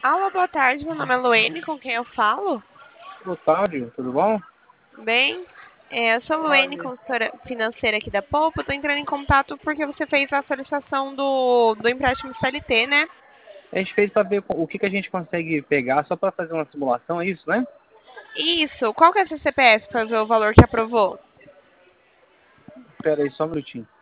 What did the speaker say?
Alô, boa tarde. Meu nome é Luene, com quem eu falo? Boa tarde, tudo bom? Bem, eu sou Luene, Olha, consultora financeira aqui da Poupa. Estou entrando em contato porque você fez a solicitação do empréstimo CLT, né? a gente fez para ver o que a gente consegue pegar só para fazer uma simulação, é isso, né? Isso. Qual que é seu CPF para ver o valor que aprovou? Espera aí só um minutinho.